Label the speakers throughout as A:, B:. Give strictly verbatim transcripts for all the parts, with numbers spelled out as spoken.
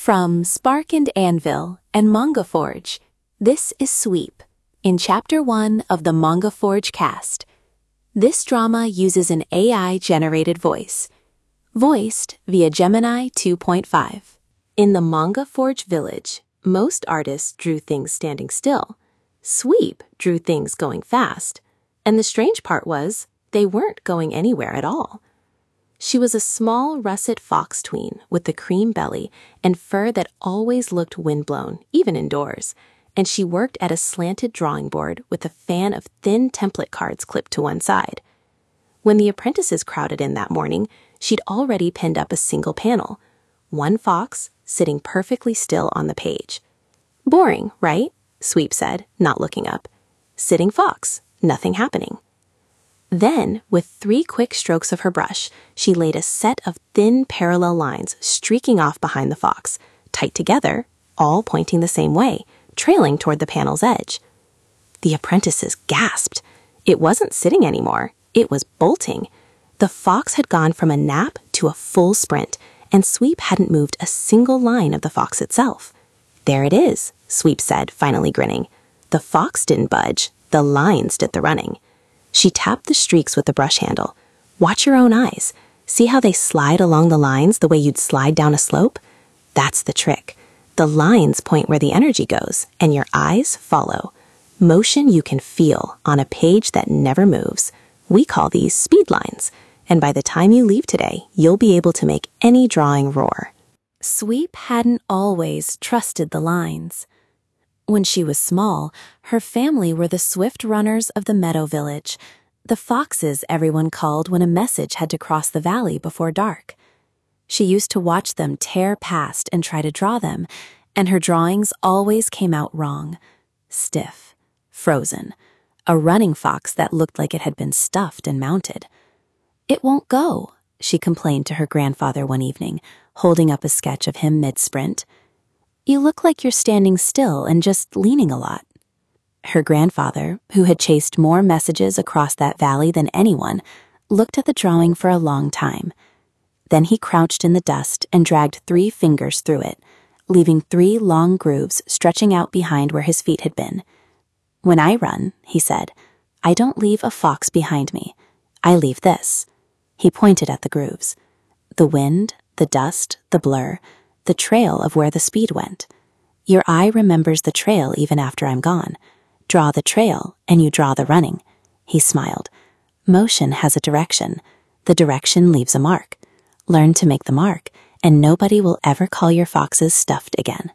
A: From Spark and Anvil and Manga Forge, this is Sweep, in Chapter one of the Manga Forge cast. This drama uses an A I-generated voice, voiced via Gemini two point five. In the Manga Forge village, most artists drew things standing still. Sweep drew things going fast, and the strange part was, they weren't going anywhere at all. She was a small russet fox tween with a cream belly and fur that always looked windblown, even indoors, and she worked at a slanted drawing board with a fan of thin template cards clipped to one side. When the apprentices crowded in that morning, she'd already pinned up a single panel, one fox sitting perfectly still on the page. Boring, right? Sweep said, not looking up. Sitting fox, nothing happening. Then, with three quick strokes of her brush, she laid a set of thin parallel lines streaking off behind the fox, tight together, all pointing the same way, trailing toward the panel's edge. The apprentices gasped. It wasn't sitting anymore. It was bolting. The fox had gone from a nap to a full sprint, and Sweep hadn't moved a single line of the fox itself. There it is, Sweep said, finally grinning. The fox didn't budge. The lines did the running. She tapped the streaks with the brush handle. Watch your own eyes. See how they slide along the lines the way you'd slide down a slope? That's the trick. The lines point where the energy goes, and your eyes follow. Motion you can feel on a page that never moves. We call these speed lines, and by the time you leave today, you'll be able to make any drawing roar. Sweep hadn't always trusted the lines. When she was small, her family were the swift runners of the meadow village, the foxes everyone called when a message had to cross the valley before dark. She used to watch them tear past and try to draw them, and her drawings always came out wrong. Stiff, frozen, a running fox that looked like it had been stuffed and mounted. "It won't go," she complained to her grandfather one evening, holding up a sketch of him mid-sprint. "You look like you're standing still and just leaning a lot." Her grandfather, who had chased more messages across that valley than anyone, looked at the drawing for a long time. Then he crouched in the dust and dragged three fingers through it, leaving three long grooves stretching out behind where his feet had been. "When I run," he said, "I don't leave a fox behind me. I leave this." He pointed at the grooves. The wind, the dust, the blur, the trail of where the speed went. Your eye remembers the trail even after I'm gone. Draw the trail, and you draw the running. He smiled. Motion has a direction. The direction leaves a mark. Learn to make the mark, and nobody will ever call your foxes stuffed again.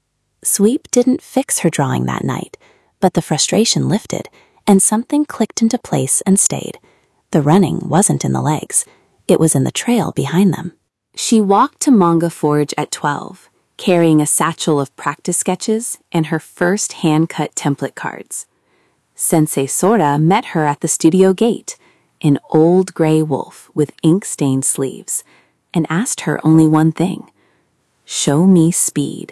A: Sweep didn't fix her drawing that night, but the frustration lifted, and something clicked into place and stayed. The running wasn't in the legs. It was in the trail behind them. She walked to Manga Forge at twelve, carrying a satchel of practice sketches and her first hand-cut template cards. Sensei Sora met her at the studio gate, an old gray wolf with ink-stained sleeves, and asked her only one thing: "Show me speed."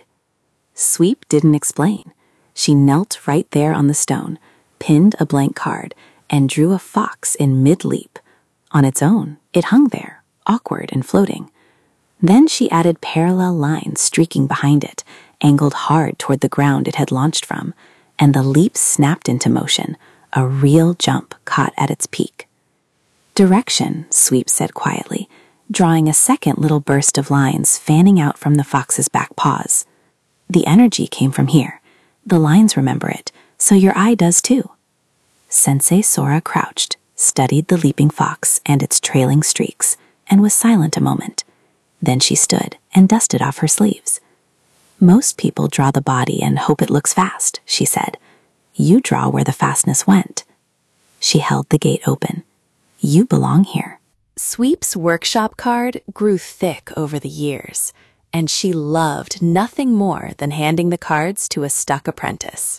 A: Sweep didn't explain. She knelt right there on the stone, pinned a blank card, and drew a fox in mid-leap. On its own, it hung there, awkward and floating. Then she added parallel lines streaking behind it, angled hard toward the ground it had launched from, and the leap snapped into motion, a real jump caught at its peak. "Direction," Sweep said quietly, drawing a second little burst of lines fanning out from the fox's back paws. "The energy came from here. The lines remember it, so your eye does too." Sensei Sora crouched, studied the leaping fox and its trailing streaks, and was silent a moment. Then she stood and dusted off her sleeves. "Most people draw the body and hope it looks fast," she said. "You draw where the fastness went." She held the gate open. "You belong here." Sweep's workshop card grew thick over the years, and she loved nothing more than handing the cards to a stuck apprentice.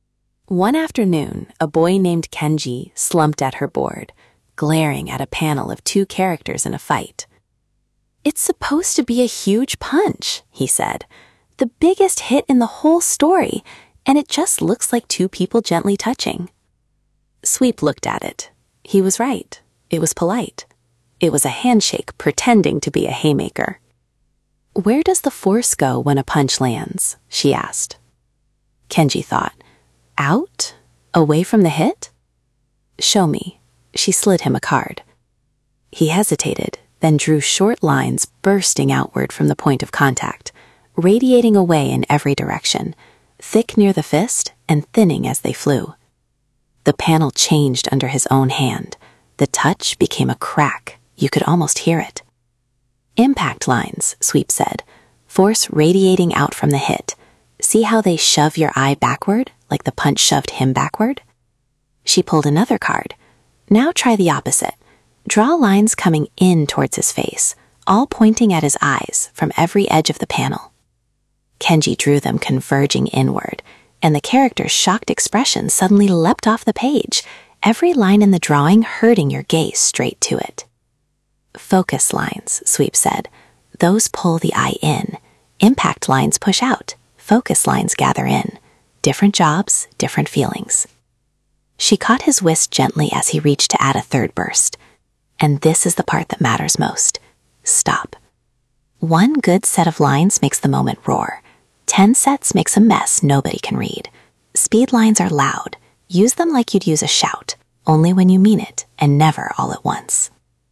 A: One afternoon, a boy named Kenji slumped at her board, glaring at a panel of two characters in a fight. "It's supposed to be a huge punch," he said. "The biggest hit in the whole story, and it just looks like two people gently touching." Sweep looked at it. He was right. It was polite. It was a handshake pretending to be a haymaker. Where does the force go when a punch lands? She asked. Kenji thought. Out? Away from the hit? Show me. She slid him a card. He hesitated, then drew short lines bursting outward from the point of contact, radiating away in every direction, thick near the fist and thinning as they flew. The panel changed under his own hand. The touch became a crack. You could almost hear it. Impact lines, Sweep said. Force radiating out from the hit. See how they shove your eye backward, like the punch shoved him backward? She pulled another card. Now try the opposite. Draw lines coming in towards his face, all pointing at his eyes from every edge of the panel. Kenji drew them converging inward, and the character's shocked expression suddenly leapt off the page, every line in the drawing hurting your gaze straight to it. Focus lines, Sweep said. Those pull the eye in. Impact lines push out. Focus lines gather in. Different jobs, different feelings. She caught his wrist gently as he reached to add a third burst. And this is the part that matters most. Stop. One good set of lines makes the moment roar. Ten sets makes a mess nobody can read. Speed lines are loud. Use them like you'd use a shout, only when you mean it, and never all at once.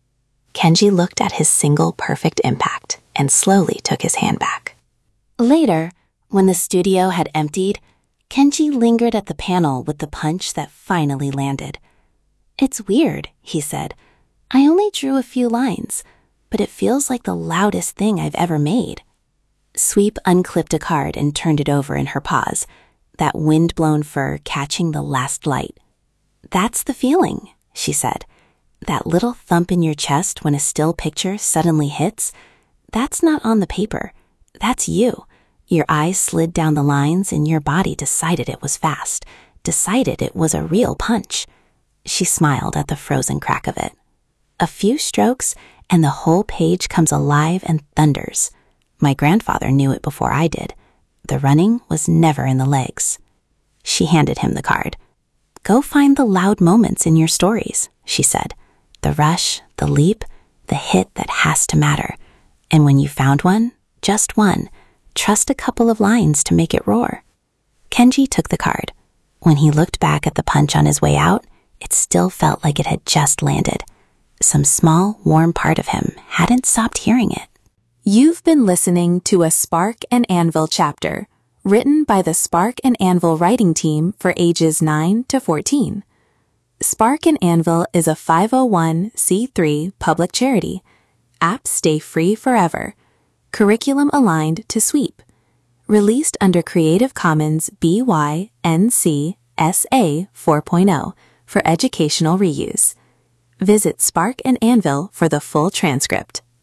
A: Kenji looked at his single perfect impact and slowly took his hand back. Later, when the studio had emptied, Kenji lingered at the panel with the punch that finally landed. It's weird, he said. I only drew a few lines, but it feels like the loudest thing I've ever made. Sweep unclipped a card and turned it over in her paws, that wind-blown fur catching the last light. That's the feeling, she said. That little thump in your chest when a still picture suddenly hits, that's not on the paper. That's you. Your eyes slid down the lines and your body decided it was fast, decided it was a real punch. She smiled at the frozen crack of it. A few strokes and the whole page comes alive and thunders. My grandfather knew it before I did. The running was never in the legs. She handed him the card. Go find the loud moments in your stories, she said. The rush, the leap, the hit that has to matter. And when you found one, just one, trust a couple of lines to make it roar. Kenji took the card. When he looked back at the punch on his way out, it still felt like it had just landed. Some small, warm part of him hadn't stopped hearing it. You've been listening to a Spark and Anvil chapter, written by the Spark and Anvil writing team for ages nine to fourteen. Spark and Anvil is a five oh one c three public charity. Apps stay free forever. Curriculum aligned to Sweep. Released under Creative Commons B Y N C S A four point oh for educational reuse. Visit Spark and Anvil for the full transcript.